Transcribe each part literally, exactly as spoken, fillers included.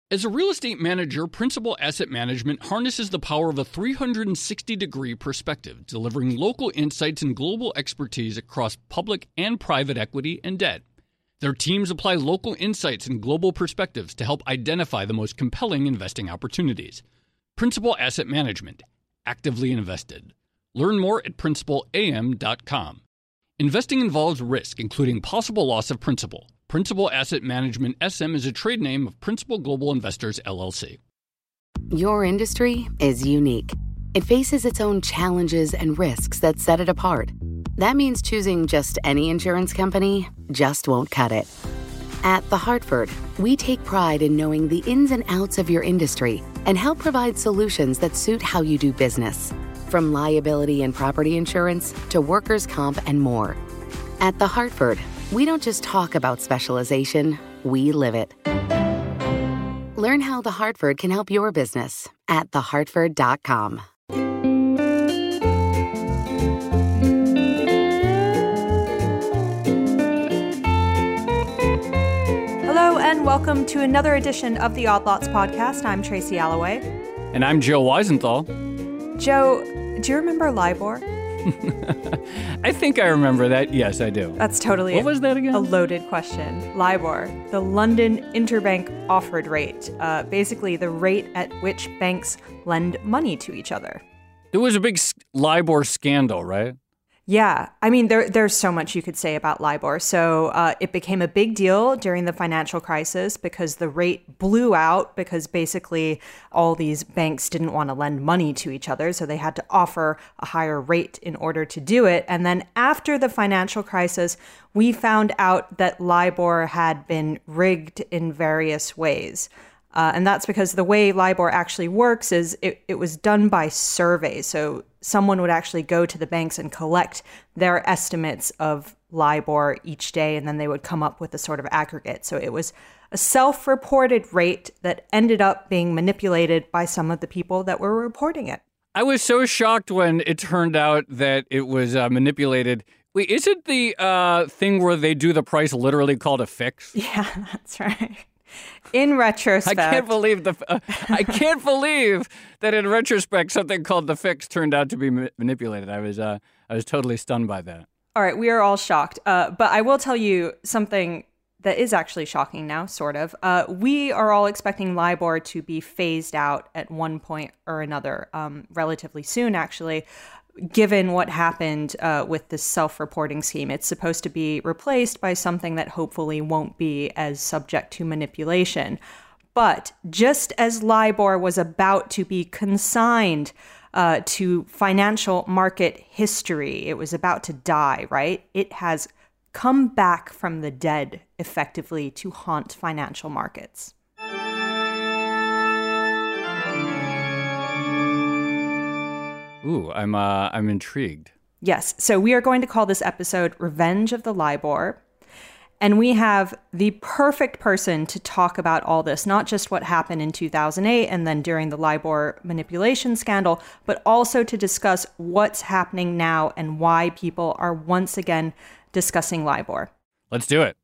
As a real estate manager, Principal Asset Management harnesses the power of a three hundred sixty degree perspective, delivering local insights and global expertise across public and private equity and debt. Their teams apply local insights and global perspectives to help identify the most compelling investing opportunities. Principal Asset Management. Actively invested. Learn more at principal a m dot com. Investing involves risk, including possible loss of principal. Principal Asset Management S M is a trade name of Principal Global Investors, L L C. Your industry is unique. It faces its own challenges and risks that set it apart. That means choosing just any insurance company just won't cut it. At The Hartford, we take pride in knowing the ins and outs of your industry and help provide solutions that suit how you do business. From liability and property insurance to workers' comp and more. At The Hartford, we don't just talk about specialization, we live it. Learn how The Hartford can help your business at the hartford dot com. Hello and welcome to another edition of the Odd Lots podcast. I'm Tracy Alloway. And I'm Joe Weisenthal. Joe, do you remember LIBOR? I think I remember that. Yes, I do. That's totally What was that again? A loaded question. LIBOR, the London Interbank Offered Rate, uh, basically the rate at which banks lend money to each other. There was a big LIBOR scandal, right? Yeah, I mean, there, there's so much you could say about LIBOR. So uh, it became a big deal during the financial crisis because the rate blew out because basically all these banks didn't want to lend money to each other. So they had to offer a higher rate in order to do it. And then after the financial crisis, we found out that LIBOR had been rigged in various ways. Uh, and that's because the way LIBOR actually works is it, it was done by survey. So someone would actually go to the banks and collect their estimates of LIBOR each day, and then they would come up with a sort of aggregate. So it was a self-reported rate that ended up being manipulated by some of the people that were reporting it. I was so shocked when it turned out that it was uh, manipulated. Wait, is it the uh, thing where they do the price literally called a fix? Yeah, that's right. In retrospect, I can't believe the. Uh, I can't believe that in retrospect something called the fix turned out to be ma- manipulated. I was, uh, I was totally stunned by that. All right, we are all shocked. Uh, but I will tell you something that is actually shocking now, sort of. Uh, we are all expecting LIBOR to be phased out at one point or another, um, relatively soon, actually. Given what happened uh, with this self-reporting scheme, it's supposed to be replaced by something that hopefully won't be as subject to manipulation. But just as LIBOR was about to be consigned uh, to financial market history, it was about to die, right? It has come back from the dead, effectively, to haunt financial markets. Ooh, I'm uh, I'm intrigued. Yes. So we are going to call this episode Revenge of the LIBOR. And we have the perfect person to talk about all this, not just what happened in two thousand eight and then during the LIBOR manipulation scandal, but also to discuss what's happening now and why people are once again discussing LIBOR. Let's do it.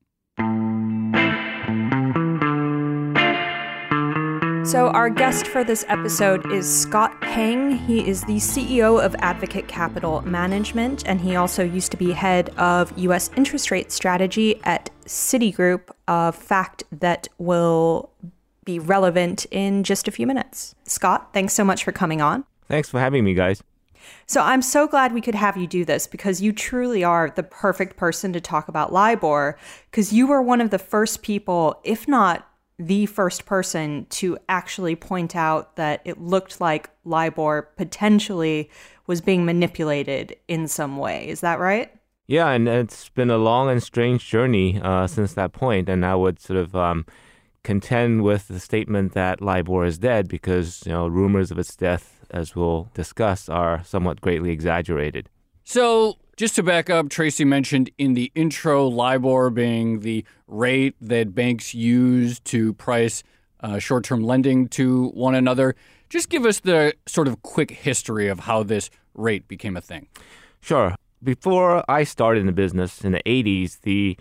So our guest for this episode is Scott Peng. He is the C E O of Advocate Capital Management, and he also used to be head of U S interest rate strategy at Citigroup, a fact that will be relevant in just a few minutes. Scott, thanks so much for coming on. Thanks for having me, guys. So I'm so glad we could have you do this because you truly are the perfect person to talk about LIBOR, because you were one of the first people, if not the first person, to actually point out that it looked like LIBOR potentially was being manipulated in some way. Is that right? Yeah, and it's been a long and strange journey uh, since that point, and I would sort of um, contend with the statement that LIBOR is dead because, you know, rumors of its death, as we'll discuss, are somewhat greatly exaggerated. So just to back up, Tracy mentioned in the intro, LIBOR being the rate that banks use to price uh, short-term lending to one another. Just give us the sort of quick history of how this rate became a thing. Sure. Before I started in the business in the eighties, the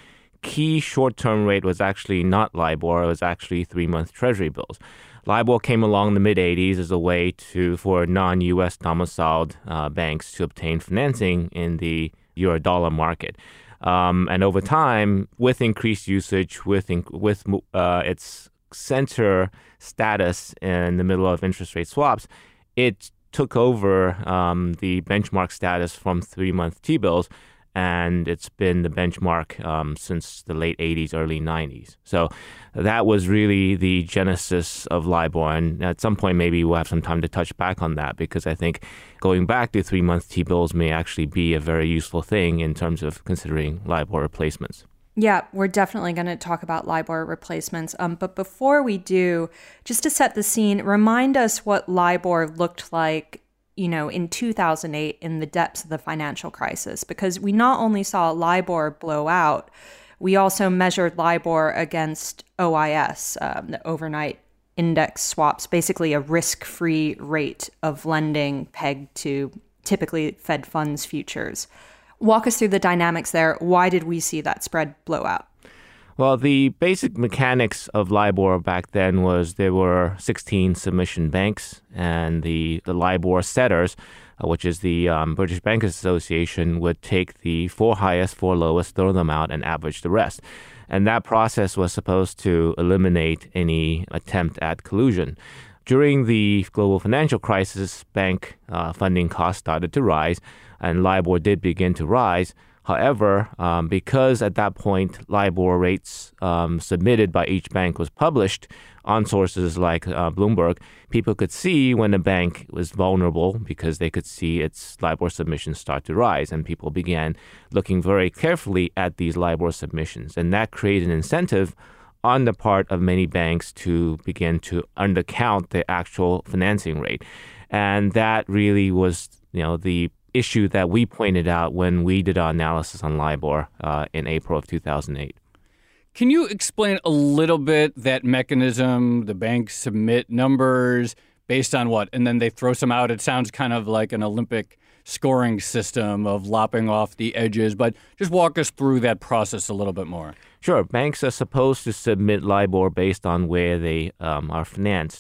key short-term rate was actually not LIBOR, it was actually three-month Treasury bills. LIBOR came along in the mid-eighties as a way to for non-U S domiciled uh, banks to obtain financing in the euro-dollar market. Um, and over time, with increased usage, with in, with uh, its center status in the middle of interest rate swaps, it took over um, the benchmark status from three-month T-bills, and it's been the benchmark um, since the late eighties, early nineties. So that was really the genesis of LIBOR, and at some point maybe we'll have some time to touch back on that, because I think going back to three-month T-bills may actually be a very useful thing in terms of considering LIBOR replacements. Yeah, we're definitely going to talk about LIBOR replacements. Um, but before we do, just to set the scene, remind us what LIBOR looked like, you know, in two thousand eight in the depths of the financial crisis, because we not only saw LIBOR blow out, we also measured LIBOR against O I S, um, the overnight index swaps, basically a risk-free rate of lending pegged to typically Fed funds futures. Walk us through the dynamics there. Why did we see that spread blow out? Well, the basic mechanics of LIBOR back then was there were sixteen submission banks, and the, the LIBOR setters, uh, which is the um, British Bankers Association, would take the four highest, four lowest, throw them out, and average the rest. And that process was supposed to eliminate any attempt at collusion. During the global financial crisis, bank uh, funding costs started to rise, and LIBOR did begin to rise. However, um, because at that point LIBOR rates um, submitted by each bank was published on sources like uh, Bloomberg, people could see when a bank was vulnerable because they could see its LIBOR submissions start to rise, and people began looking very carefully at these LIBOR submissions. And that created an incentive on the part of many banks to begin to undercount the actual financing rate. And that really was, you know, the issue that we pointed out when we did our analysis on LIBOR uh, in April of two thousand eight. Can you explain a little bit that mechanism? The banks submit numbers based on what? And then they throw some out. It sounds kind of like an Olympic scoring system of lopping off the edges, but just walk us through that process a little bit more. Sure. Banks are supposed to submit LIBOR based on where they um, are financed.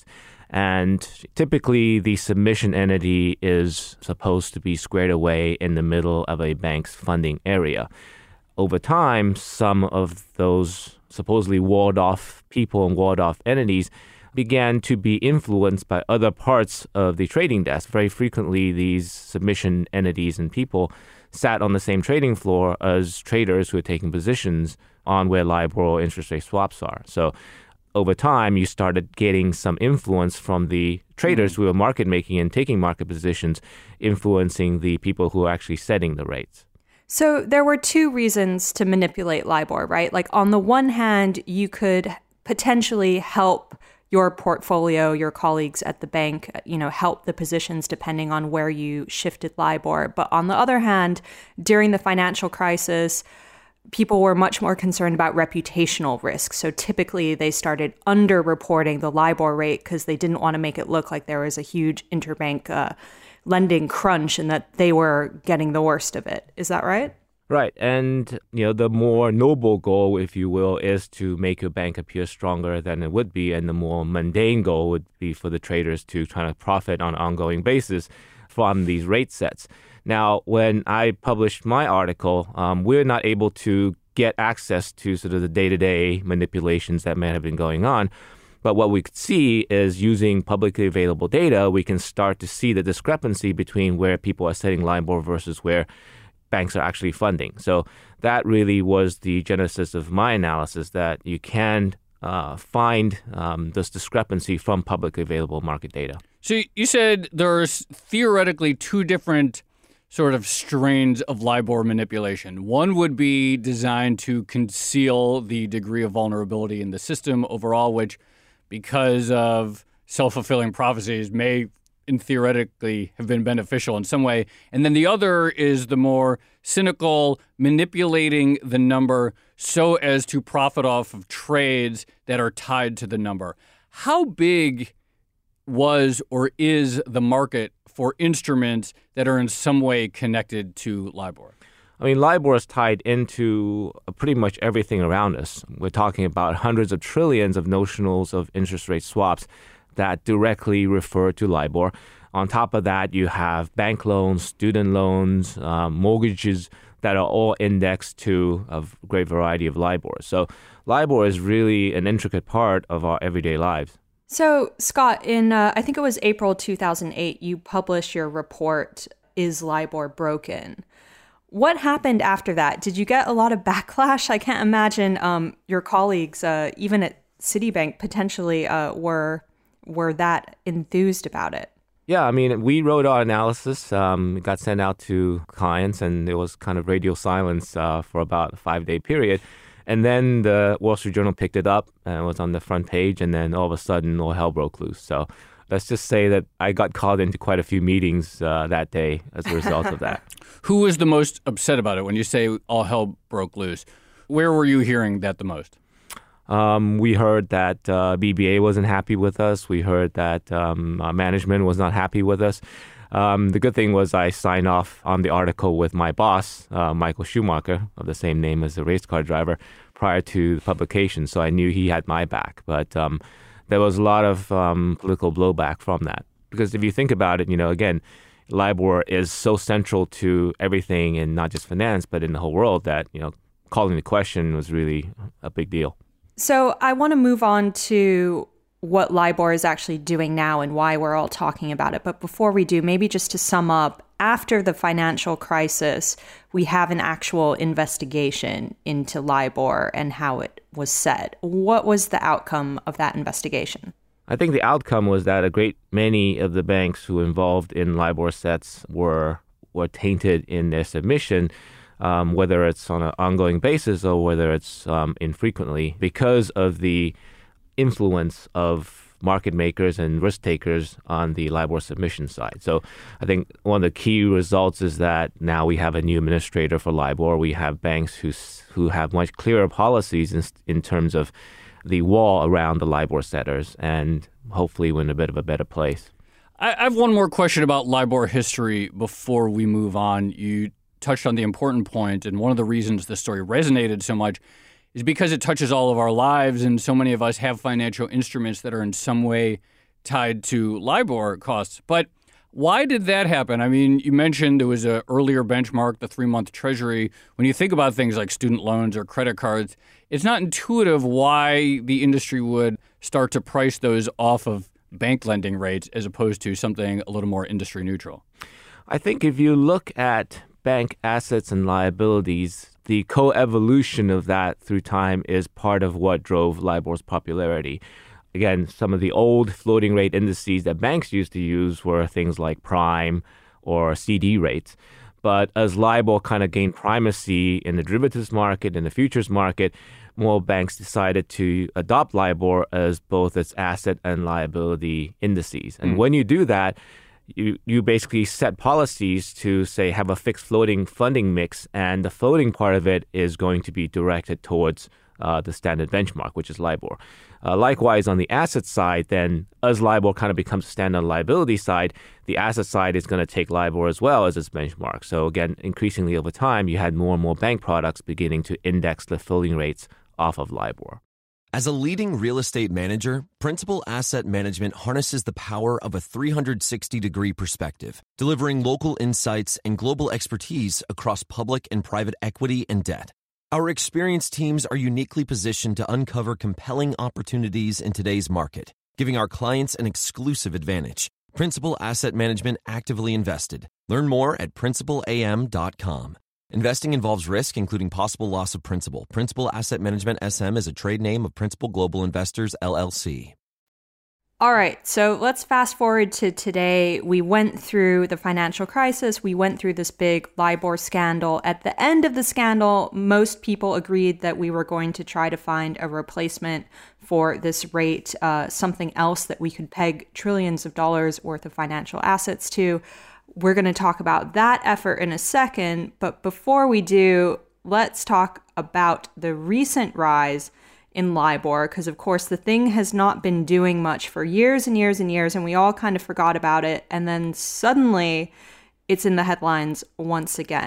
And typically, the submission entity is supposed to be squared away in the middle of a bank's funding area. Over time, some of those supposedly walled-off people and walled-off entities began to be influenced by other parts of the trading desk. Very frequently, these submission entities and people sat on the same trading floor as traders who are taking positions on where LIBOR or interest rate swaps are. So over time, you started getting some influence from the traders mm. who were market making and taking market positions, influencing the people who are actually setting the rates. So there were two reasons to manipulate LIBOR, right? Like on the one hand, you could potentially help your portfolio, your colleagues at the bank, you know, help the positions depending on where you shifted LIBOR. But on the other hand, during the financial crisis, people were much more concerned about reputational risk. So typically they started underreporting the LIBOR rate because they didn't want to make it look like there was a huge interbank uh, lending crunch and that they were getting the worst of it. Is that right? Right. And, you know, the more noble goal, if you will, is to make your bank appear stronger than it would be. And the more mundane goal would be for the traders to try to profit on an ongoing basis from these rate sets. Now, when I published my article, um, we're not able to get access to sort of the day-to-day manipulations that may have been going on. But what we could see is using publicly available data, we can start to see the discrepancy between where people are setting LIBOR versus where banks are actually funding. So that really was the genesis of my analysis, that you can uh, find um, this discrepancy from publicly available market data. So you said there's theoretically two different sort of strains of LIBOR manipulation. One would be designed to conceal the degree of vulnerability in the system overall, which, because of self-fulfilling prophecies, may in theoretically have been beneficial in some way. And then the other is the more cynical, manipulating the number so as to profit off of trades that are tied to the number. How big was or is the market for instruments that are in some way connected to LIBOR? I mean, LIBOR is tied into pretty much everything around us. We're talking about hundreds of trillions of notionals of interest rate swaps that directly refer to LIBOR. On top of that, you have bank loans, student loans, um, mortgages that are all indexed to a great variety of LIBOR. So LIBOR is really an intricate part of our everyday lives. So, Scott, in uh, I think it was April two thousand eight, you published your report, Is LIBOR Broken? What happened after that? Did you get a lot of backlash? I can't imagine um, your colleagues, uh, even at Citibank, potentially uh, were were that enthused about it. Yeah, I mean, we wrote our analysis. Um, it got sent out to clients, and there was kind of radio silence uh, for about a five-day period. And then the Wall Street Journal picked it up, and it was on the front page, and then all of a sudden, all hell broke loose. So let's just say that I got called into quite a few meetings uh, that day as a result of that. Who was the most upset about it when you say all hell broke loose? Where were you hearing that the most? Um, we heard that uh, B B A wasn't happy with us. We heard that um, uh, management was not happy with us. Um, the good thing was I signed off on the article with my boss, uh, Michael Schumacher, of the same name as the race car driver, prior to the publication. So I knew he had my back. But um, there was a lot of um, political blowback from that. Because if you think about it, you know, again, LIBOR is so central to everything in not just finance, but in the whole world that, you know, calling the question was really a big deal. So I want to move on to what LIBOR is actually doing now and why we're all talking about it. But before we do, maybe just to sum up, after the financial crisis, we have an actual investigation into LIBOR and how it was set. What was the outcome of that investigation? I think the outcome was that a great many of the banks who were involved in LIBOR sets were were tainted in their submission, um, whether it's on an ongoing basis or whether it's um, infrequently, because of the influence of market makers and risk takers on the LIBOR submission side. So I think one of the key results is that now we have a new administrator for LIBOR. We have banks who who have much clearer policies in, in terms of the wall around the LIBOR setters, and hopefully we're in a bit of a better place. I have one more question about LIBOR history before we move on. You touched on the important point, and one of the reasons the story resonated so much is because it touches all of our lives, and so many of us have financial instruments that are in some way tied to LIBOR costs. But why did that happen? I mean, you mentioned there was an earlier benchmark, the three-month Treasury. When you think about things like student loans or credit cards, it's not intuitive why the industry would start to price those off of bank lending rates as opposed to something a little more industry neutral. I think if you look at bank assets and liabilities, the co-evolution of that through time is part of what drove LIBOR's popularity. Again, some of the old floating rate indices that banks used to use were things like prime or C D rates. But as LIBOR kind of gained primacy in the derivatives market and the futures market, more banks decided to adopt LIBOR as both its asset and liability indices. And mm. when you do that, you you basically set policies to, say, have a fixed floating funding mix, and the floating part of it is going to be directed towards uh, the standard benchmark, which is LIBOR. Uh, likewise, on the asset side, then, as LIBOR kind of becomes standard liability side, the asset side is going to take LIBOR as well as its benchmark. So again, increasingly over time, you had more and more bank products beginning to index the floating rates off of LIBOR. As a leading real estate manager, Principal Asset Management harnesses the power of a three sixty degree perspective, delivering local insights and global expertise across public and private equity and debt. Our experienced teams are uniquely positioned to uncover compelling opportunities in today's market, giving our clients an exclusive advantage. Principal Asset Management actively invested. Learn more at principal a m dot com. Investing involves risk, including possible loss of principal. Principal Asset Management S M is a trade name of Principal Global Investors, L L C. All right, so let's fast forward to today. We went through the financial crisis. We went through this big LIBOR scandal. At the end of the scandal, most people agreed that we were going to try to find a replacement for this rate, uh, something else that we could peg trillions of dollars worth of financial assets to. We're going to talk about that effort in a second, but before we do, let's talk about the recent rise in LIBOR, because of course the thing has not been doing much for years and years and years, and we all kind of forgot about it, and then suddenly it's in the headlines once again.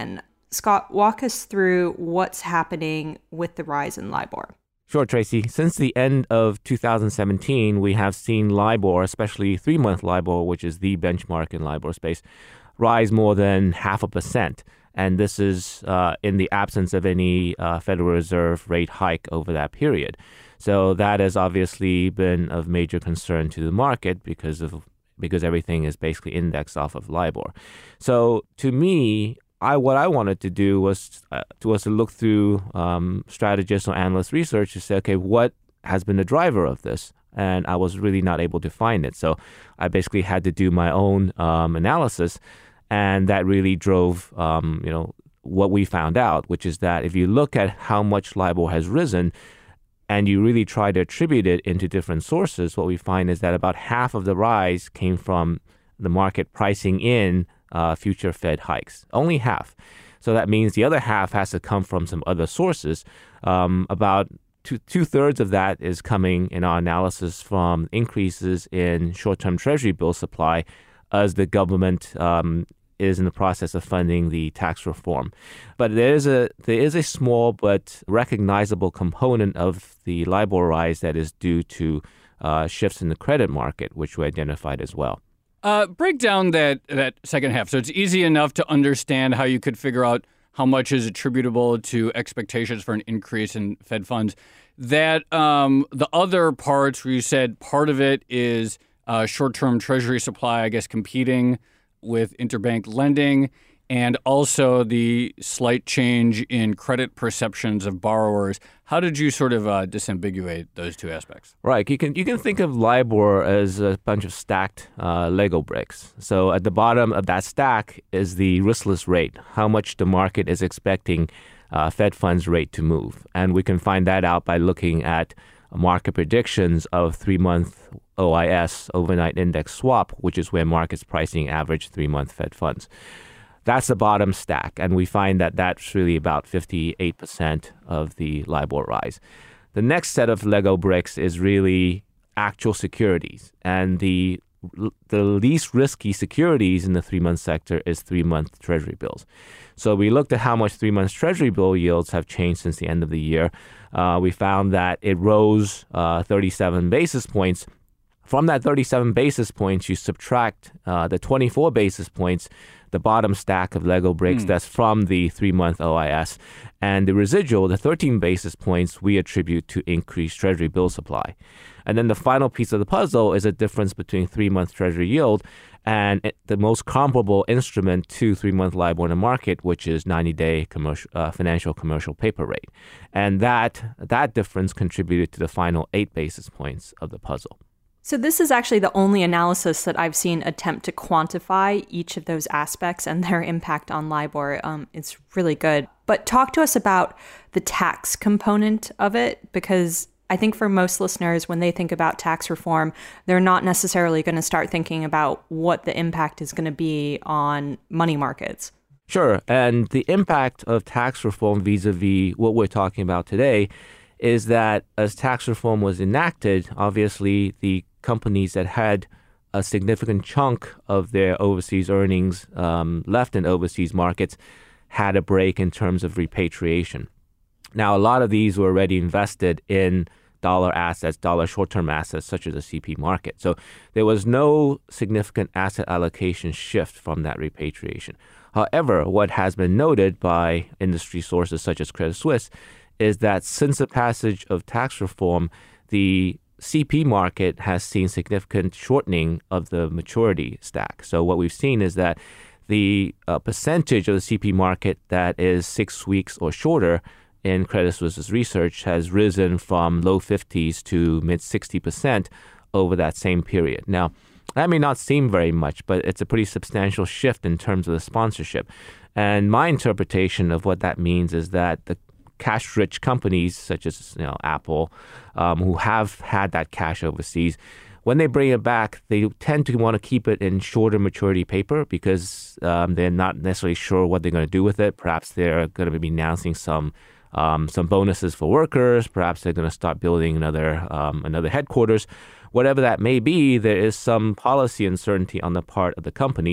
Scott, walk us through what's happening with the rise in LIBOR. Sure, Tracy. Since the end of two thousand seventeen, we have seen LIBOR, especially three-month LIBOR, which is the benchmark in LIBOR space, rise more than half a percent. And this is uh, in the absence of any uh, Federal Reserve rate hike over that period. So that has obviously been of major concern to the market because of because everything is basically indexed off of LIBOR. So to me, I what I wanted to do was uh, to was to look through um, strategist or analyst research to say, okay, what has been the driver of this? And I was really not able to find it. So I basically had to do my own um, analysis, and that really drove, um, you know, what we found out, which is that if you look at how much LIBOR has risen, and you really try to attribute it into different sources, what we find is that about half of the rise came from the market pricing in uh, future Fed hikes. Only half. So that means the other half has to come from some other sources. Um, about two, two-thirds of that is coming in our analysis from increases in short-term Treasury bill supply as the government um, is in the process of funding the tax reform. But there is a there is a small but recognizable component of the LIBOR rise that is due to uh, shifts in the credit market, which we identified as well. Uh, break down that, that second half. So it's easy enough to understand how you could figure out how much is attributable to expectations for an increase in Fed funds. That um, the other parts where you said part of it is uh, short-term Treasury supply, I guess, competing with interbank lending, and also the slight change in credit perceptions of borrowers. How did you sort of uh, disambiguate those two aspects? Right. You can you can think of LIBOR as a bunch of stacked uh, Lego bricks. So at the bottom of that stack is the riskless rate, how much the market is expecting uh, Fed funds rate to move. And we can find that out by looking at market predictions of three-month O I S, overnight index swap, which is where markets pricing average three-month Fed funds. That's the bottom stack, and we find that that's really about fifty-eight percent of the LIBOR rise. The next set of Lego bricks is really actual securities, and the the least risky securities in the three-month sector is three-month Treasury bills. So we looked at how much three-month Treasury bill yields have changed since the end of the year. Uh, we found that it rose uh, thirty-seven basis points. From that thirty-seven basis points, you subtract uh, the twenty-four basis points, the bottom stack of Lego bricks, mm. that's from the three-month O I S. And the residual, the thirteen basis points, we attribute to increased Treasury bill supply. And then the final piece of the puzzle is a difference between three-month Treasury yield and it, the most comparable instrument to three-month LIBOR in the market, which is ninety-day commercial, uh, financial commercial paper rate. And that that difference contributed to the final eight basis points of the puzzle. So this is actually the only analysis that I've seen attempt to quantify each of those aspects and their impact on LIBOR. Um, it's really good. But talk to us about the tax component of it, because I think for most listeners, when they think about tax reform, they're not necessarily going to start thinking about what the impact is going to be on money markets. Sure. And the impact of tax reform vis-a-vis what we're talking about today is that as tax reform was enacted, obviously the companies that had a significant chunk of their overseas earnings um, left in overseas markets had a break in terms of repatriation. Now, a lot of these were already invested in dollar assets, dollar short-term assets, such as the C P market. So there was no significant asset allocation shift from that repatriation. However, what has been noted by industry sources such as Credit Suisse is that since the passage of tax reform, the C P market has seen significant shortening of the maturity stack. So what we've seen is that the uh, percentage of the C P market that is six weeks or shorter in Credit Suisse's research has risen from low fifties to mid sixty percent over that same period. Now, that may not seem very much, but it's a pretty substantial shift in terms of the sponsorship. And my interpretation of what that means is that the cash-rich companies such as you know Apple, um, who have had that cash overseas, when they bring it back, they tend to want to keep it in shorter maturity paper because um, they're not necessarily sure what they're going to do with it. Perhaps they're going to be announcing some um, some bonuses for workers. Perhaps they're going to start building another um, another headquarters. Whatever that may be, there is some policy uncertainty on the part of the company.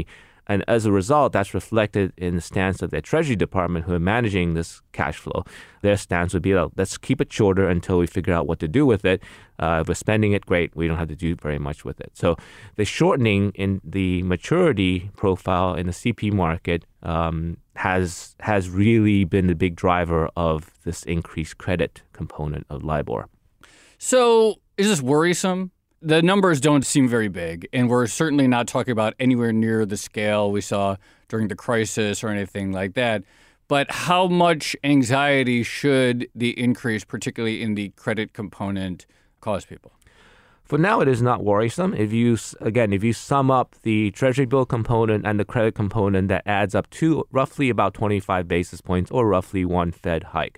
And as a result, that's reflected in the stance of the Treasury Department, who are managing this cash flow. Their stance would be, oh, let's keep it shorter until we figure out what to do with it. Uh, if we're spending it, great. We don't have to do very much with it. So the shortening in the maturity profile in the C P market um, has has really been the big driver of this increased credit component of LIBOR. So is this worrisome? The numbers don't seem very big, and we're certainly not talking about anywhere near the scale we saw during the crisis or anything like that. But how much anxiety should the increase, particularly in the credit component, cause people? For now, it is not worrisome. If you, again, if you sum up the Treasury bill component and the credit component, that adds up to roughly about twenty-five basis points or roughly one Fed hike.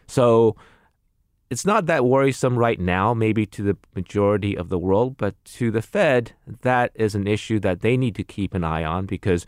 So it's not that worrisome right now, maybe to the majority of the world, but to the Fed, that is an issue that they need to keep an eye on, because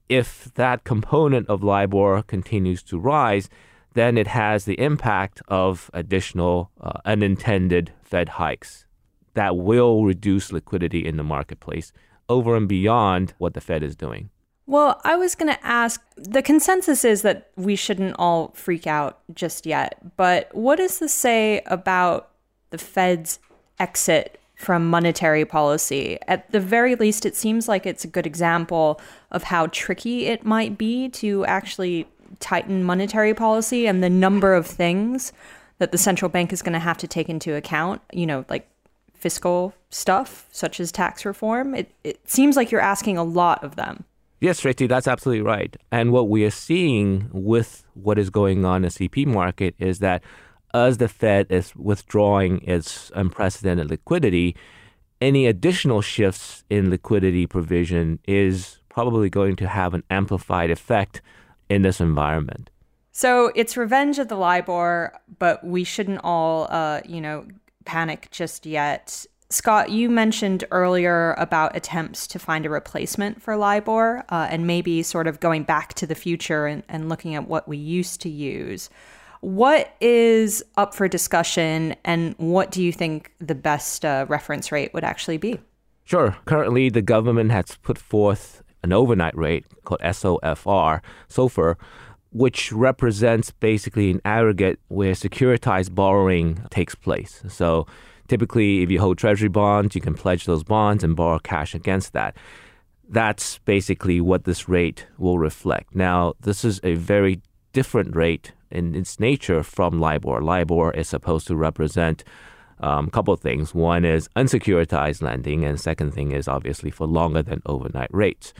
if that component of LIBOR continues to rise, then it has the impact of additional uh, unintended Fed hikes that will reduce liquidity in the marketplace over and beyond what the Fed is doing. Well, I was going to ask, the consensus is that we shouldn't all freak out just yet, but what does this say about the Fed's exit from monetary policy? At the very least, it seems like it's a good example of how tricky it might be to actually tighten monetary policy and the number of things that the central bank is going to have to take into account, you know, like fiscal stuff, such as tax reform. It, it seems like you're asking a lot of them. Yes, Tracy, that's absolutely right. And what we are seeing with what is going on in the C P market is that as the Fed is withdrawing its unprecedented liquidity, any additional shifts in liquidity provision is probably going to have an amplified effect in this environment. So it's revenge of the LIBOR, but we shouldn't all, uh, you know, panic just yet. Scott, you mentioned earlier about attempts to find a replacement for LIBOR uh, and maybe sort of going back to the future and, and looking at what we used to use. What is up for discussion, and what do you think the best uh, reference rate would actually be? Sure. Currently, the government has put forth an overnight rate called S O F R, SOFR, which represents basically an aggregate where securitized borrowing takes place. So typically, if you hold Treasury bonds, you can pledge those bonds and borrow cash against that. That's basically what this rate will reflect. Now, this is a very different rate in its nature from LIBOR. LIBOR is supposed to represent um, a couple of things. One is unsecuritized lending, and second thing is obviously for longer than overnight rates.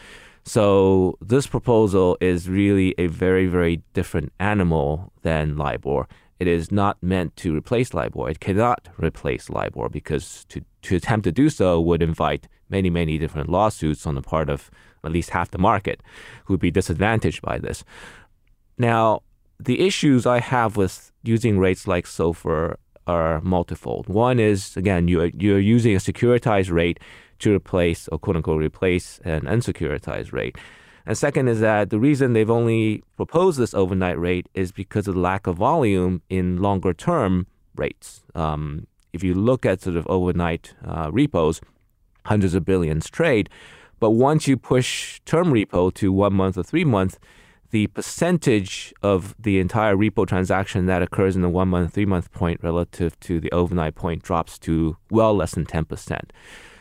So this proposal is really a very, very different animal than LIBOR. It is not meant to replace LIBOR. It cannot replace LIBOR because to, to attempt to do so would invite many, many different lawsuits on the part of at least half the market who would be disadvantaged by this. Now, the issues I have with using rates like SOFR are multifold. One is, again, you're, you're using a securitized rate to replace, or quote-unquote replace, an unsecuritized rate. And second is that the reason they've only proposed this overnight rate is because of the lack of volume in longer-term rates. Um, if you look at sort of overnight uh, repos, hundreds of billions trade. But once you push term repo to one month or three month, the percentage of the entire repo transaction that occurs in the one month, three month point relative to the overnight point drops to well less than ten percent.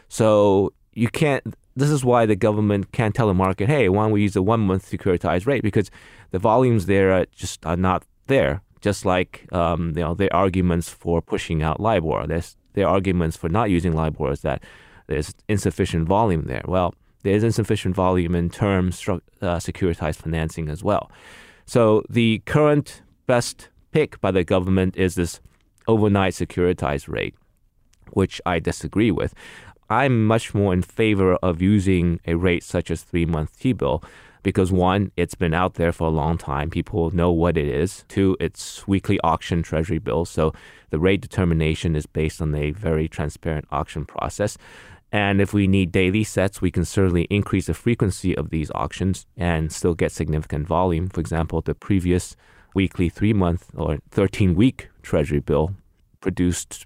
So you can't, this is why the government can't tell the market, hey, why don't we use a one month securitized rate? Because the volumes there are just are not there. Just like um, you know, their arguments for pushing out LIBOR. There's, their arguments for not using LIBOR is that there's insufficient volume there. Well, there is insufficient volume in term stru- uh, securitized financing as well. So the current best pick by the government is this overnight securitized rate, which I disagree with. I'm much more in favor of using a rate such as three-month T-bill because, one, it's been out there for a long time. People know what it is. Two, it's weekly auction Treasury bills, so the rate determination is based on a very transparent auction process. And if we need daily sets, we can certainly increase the frequency of these auctions and still get significant volume. For example, the previous weekly three-month or thirteen-week Treasury bill produced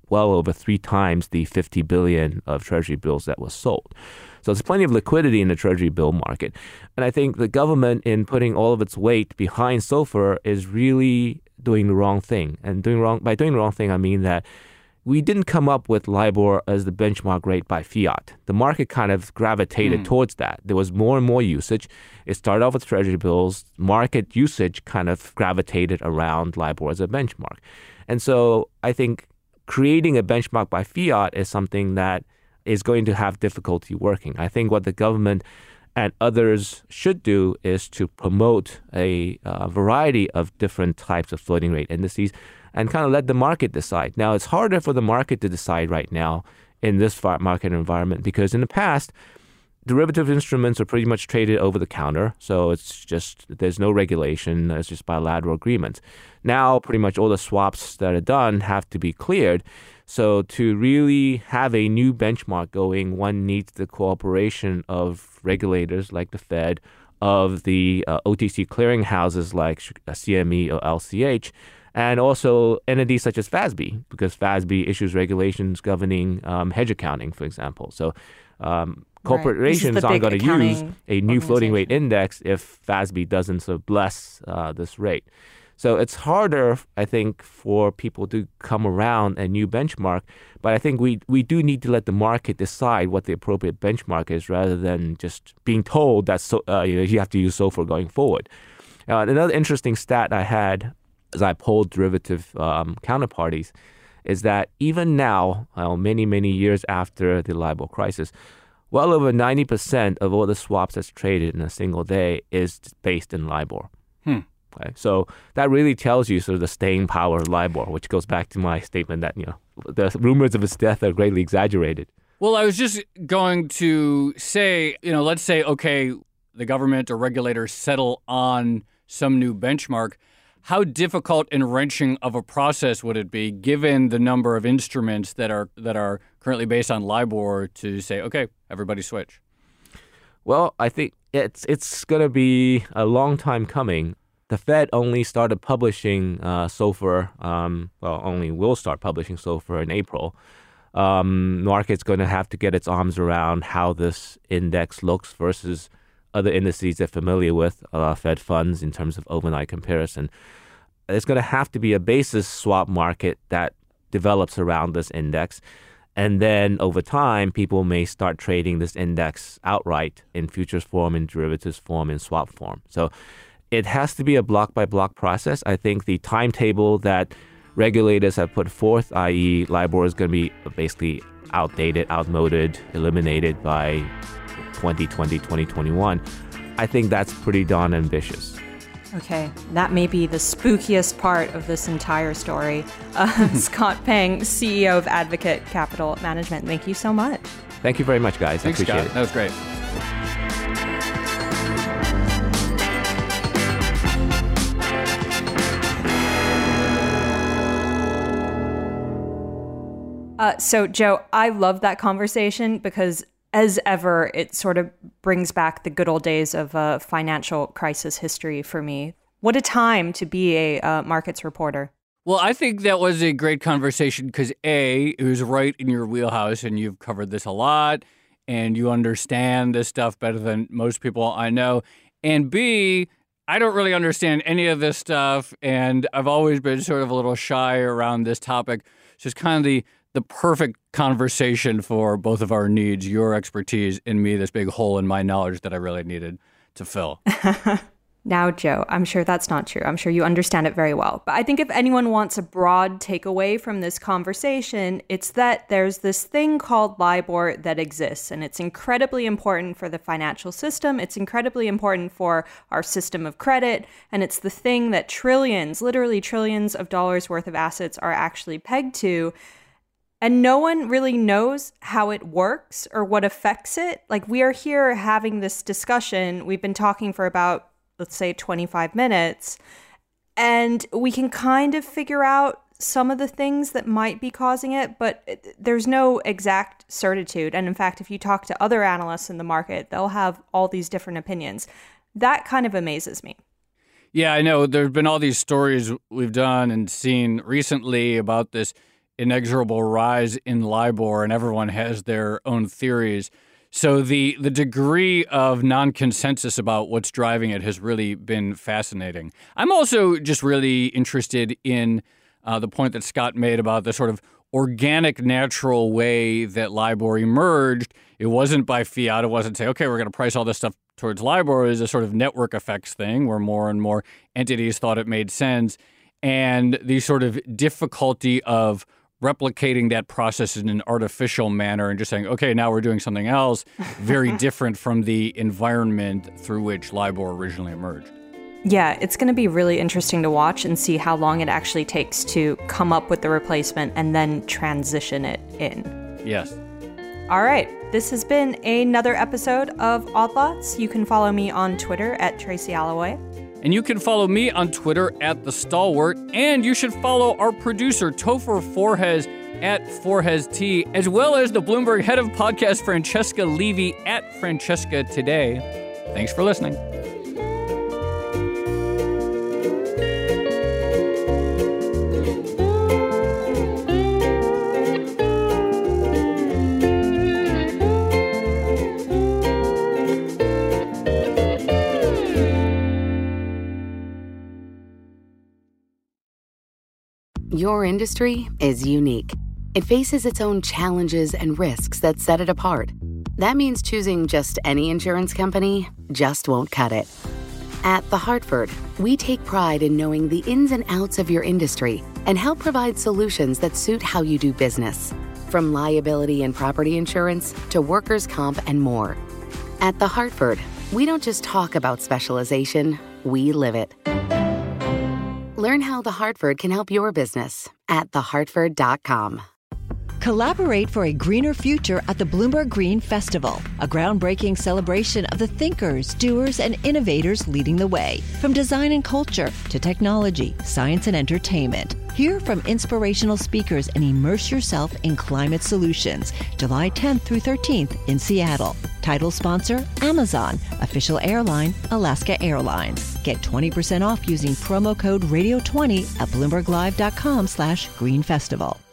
well over three times the fifty billion of Treasury bills that was sold. So there's plenty of liquidity in the Treasury bill market. And I think the government, in putting all of its weight behind SOFR, is really doing the wrong thing. And doing wrong by doing the wrong thing, I mean that we didn't come up with LIBOR as the benchmark rate by fiat. The market kind of gravitated mm. towards that. There was more and more usage. It started off with Treasury bills. Market usage kind of gravitated around LIBOR as a benchmark. And so I think creating a benchmark by fiat is something that is going to have difficulty working. I think what the government and others should do is to promote a uh, variety of different types of floating rate indices and kind of let the market decide. Now, it's harder for the market to decide right now in this market environment because in the past, derivative instruments are pretty much traded over the counter. So it's just, there's no regulation. It's just bilateral agreements. Now, pretty much all the swaps that are done have to be cleared. So to really have a new benchmark going, one needs the cooperation of regulators like the Fed, of the uh, O T C clearing houses like C M E or L C H, and also entities such as FASB, because FASB issues regulations governing um, hedge accounting, for example. So um, corporations right. aren't going to use a new floating rate index if FASB doesn't sort of bless uh, this rate. So it's harder, I think, for people to come around a new benchmark. But I think we, we do need to let the market decide what the appropriate benchmark is rather than just being told that so, uh, you know, you have to use SOFR going forward. Uh, another interesting stat I had as I polled derivative um, counterparties is that even now, uh, many, many years after the LIBOR crisis, well over ninety percent of all the swaps that's traded in a single day is based in LIBOR. Hmm. Okay. So that really tells you sort of the staying power of LIBOR, which goes back to my statement that, you know, the rumors of its death are greatly exaggerated. Well, I was just going to say, you know, let's say, okay, the government or regulators settle on some new benchmark. How difficult and wrenching of a process would it be, given the number of instruments that are that are currently based on LIBOR, to say, okay, everybody switch? Well, I think it's it's going to be a long time coming. The Fed only started publishing uh, SOFR, um, well, only will start publishing SOFR in April. Um, market's going to have to get its arms around how this index looks versus other indices they're familiar with, uh, Fed funds in terms of overnight comparison. There's going to have to be a basis swap market that develops around this index. And then over time, people may start trading this index outright in futures form, in derivatives form, in swap form. So it has to be a block-by-block process. I think the timetable that regulators have put forth, that is. LIBOR is going to be basically outdated, outmoded, eliminated by twenty twenty, twenty twenty-one, I think that's pretty darn ambitious. Okay, that may be the spookiest part of this entire story. Uh, Scott Peng, C E O of Advocate Capital Management, thank you so much. Thank you very much, guys. Thanks, I appreciate Scott. it. That was great. Uh, so, Joe, I love that conversation because, as ever, it sort of brings back the good old days of uh, financial crisis history for me. What a time to be a uh, markets reporter. Well, I think that was a great conversation because, A, it was right in your wheelhouse, and you've covered this a lot, and you understand this stuff better than most people I know. And B, I don't really understand any of this stuff, and I've always been sort of a little shy around this topic. So it's kind of the the perfect conversation for both of our needs, your expertise and me, this big hole in my knowledge that I really needed to fill. Now, Joe, I'm sure that's not true. I'm sure you understand it very well. But I think if anyone wants a broad takeaway from this conversation, it's that there's this thing called LIBOR that exists, and it's incredibly important for the financial system. It's incredibly important for our system of credit, and it's the thing that trillions, literally trillions of dollars worth of assets are actually pegged to. And no one really knows how it works or what affects it. Like, we are here having this discussion. We've been talking for about, let's say, twenty-five minutes. And we can kind of figure out some of the things that might be causing it, but there's no exact certitude. And in fact, if you talk to other analysts in the market, they'll have all these different opinions. That kind of amazes me. Yeah, I know. There's been all these stories we've done and seen recently about this inexorable rise in LIBOR, and everyone has their own theories. So the the degree of non-consensus about what's driving it has really been fascinating. I'm also just really interested in uh, the point that Scott made about the sort of organic, natural way that LIBOR emerged. It wasn't by fiat. It wasn't say, okay, we're going to price all this stuff towards LIBOR. It was a sort of network effects thing where more and more entities thought it made sense. And the sort of difficulty of replicating that process in an artificial manner and just saying, okay, now we're doing something else, very different from the environment through which LIBOR originally emerged. Yeah, it's going to be really interesting to watch and see how long it actually takes to come up with the replacement and then transition it in. Yes. All right. This has been another episode of Odd Lots. You can follow me on Twitter at Tracy Alloway. And you can follow me on Twitter at The Stalwart. And you should follow our producer, Topher Forhes, at Forhes T, as well as the Bloomberg head of podcast, Francesca Levy, at Francesca Today. Thanks for listening. Your industry is unique. It faces its own challenges and risks that set it apart. That means choosing just any insurance company just won't cut it. At The Hartford, we take pride in knowing the ins and outs of your industry and help provide solutions that suit how you do business. From liability and property insurance to workers' comp and more. At The Hartford, we don't just talk about specialization, we live it. Learn how The Hartford can help your business at the hartford dot com. Collaborate for a greener future at the Bloomberg Green Festival, a groundbreaking celebration of the thinkers, doers, and innovators leading the way. From design and culture to technology, science, and entertainment. Hear from inspirational speakers and immerse yourself in climate solutions. July tenth through thirteenth in Seattle. Title sponsor, Amazon. Official airline, Alaska Airlines. Get twenty percent off using promo code radio twenty at bloomberg live dot com slash green festival.